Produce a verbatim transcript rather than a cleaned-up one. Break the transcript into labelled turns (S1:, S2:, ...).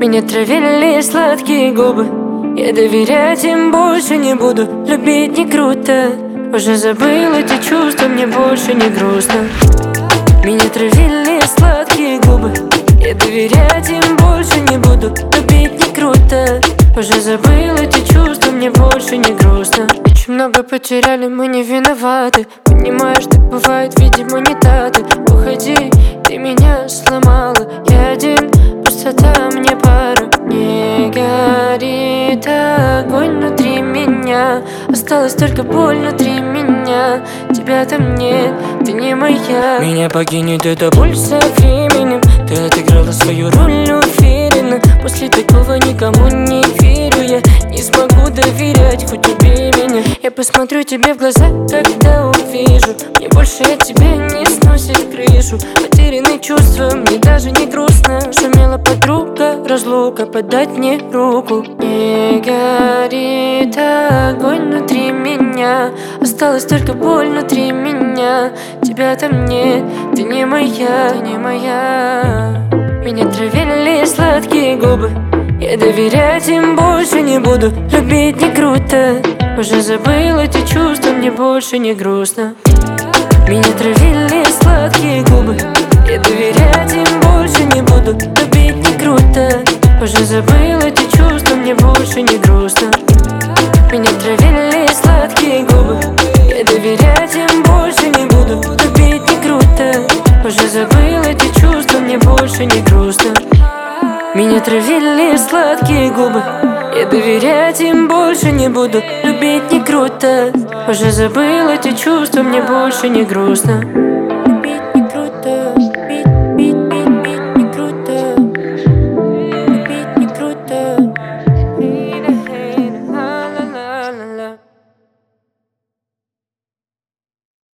S1: Меня травили сладкие губы, я доверять им больше не буду. Любить не круто, уже забыл эти чувства, мне больше не грустно. Меня травили сладкие губы, я доверять им больше не буду. Любить не круто, уже забыл эти чувства, мне больше не грустно. Очень много потеряли, мы не виноваты. Понимаешь, так бывает, видимо, не так. Уходи, ты меня сломала. Я один, пустота мне пара. Не горит огонь внутри меня, осталась только боль внутри меня. Тебя там нет, ты не моя. Меня покинет эта боль со временем. Ты отыграла свою роль уверенно. После такого никому не верю. Я не смогу доверять, хоть убей меня. Я посмотрю тебе в глаза, когда увижу. Мне больше от тебя не сносит крышу. Потерянные чувства, мне даже не грустно. Шумела подруга, разлука, подать мне руку. Не горит огонь внутри меня, осталась только боль внутри меня. Тебя там нет, ты не моя, не моя. Меня травили сладкие губы, я доверять им больше не буду. Любить не круто, уже забыл эти чувства, мне больше не грустно. Меня травили сладкие губы, я доверять им больше не буду. Любить не круто, уже забыл эти чувства, мне больше не грустно. Меня травили сладкие губы, я доверять им больше не буду. Любить не круто, уже забыл эти чувства, мне больше не грустно. Меня травили сладкие губы, я доверять им больше не буду. Любить не круто, уже забыл эти чувства, мне больше не грустно.